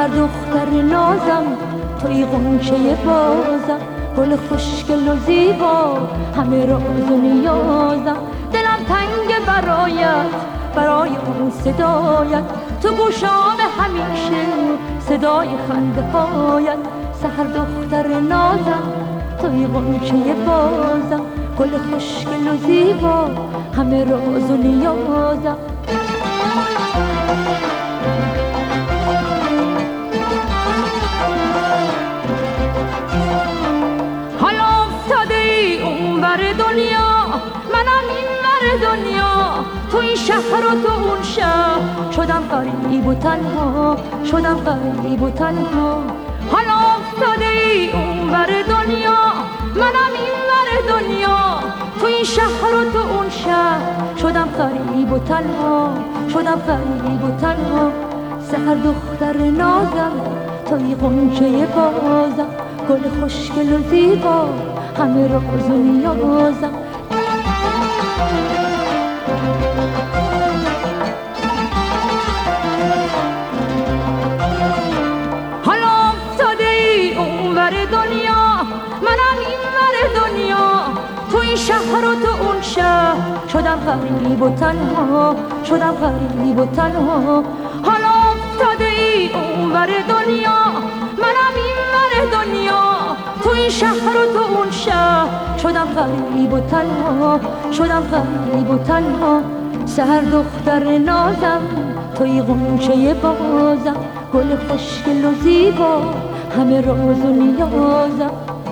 سحر دختر نازم، توی غنچه بازم، گل خوشگل و زیبا، همه راز و نیازم. دلم تنگ برایت، برای اون صدایت، تو گوشام همیشه صدای خنده هایت. سحر دختر نازم، توی غنچه بازم، گل خوشگل و زیبا، همه راز و نیازم. حالا افتاده ای اون ور دنیا، منم این ور دنیا، تو این شهر و تو اون شهر، شدم غریب و تنها، شدم غریب و تنها. حالا افتاده ای اون ور دنیا، منم این ور دنیا، تو این شهر و تو اون شهر، شدم غریب و تنها، شدم غریب و تنها. سحر دختر نازم، توی غنچه بازم، گل خوشگل و زیبا، همه راز و نیازم. حالا افتاده ای اون ور دنیا، منم این ور دنیا، تو این شهر و تو اون شهر، شدم غریب و تنها، شدم غریب و تنها. حالا افتاده ای اون ور دنیا، منم این ور دنیا، تو این شهر و تو اون شهر، شدم غریب و تنها، شدم غریب و تنها. سحر دختر نازم، توی غنچه بازم، گل خوشگل و زیبا، همه راز و نیازم.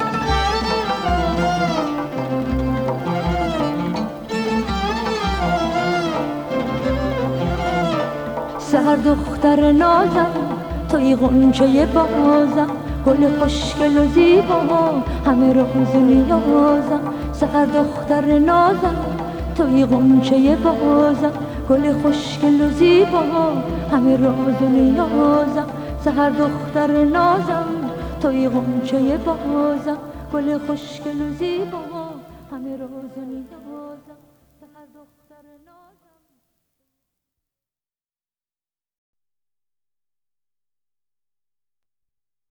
سحر دختر نازم، توی غنچه بازم، گل خوشگل و زیبا، همه راز و نیازم. سحر دختر نازم، توی غنچه بازم، گل خوشگل و زیبا، همه راز و نیازم. سحر دختر نازم، توی غنچه بازم، گل خوشگل و زیبا، همه راز و نیازم.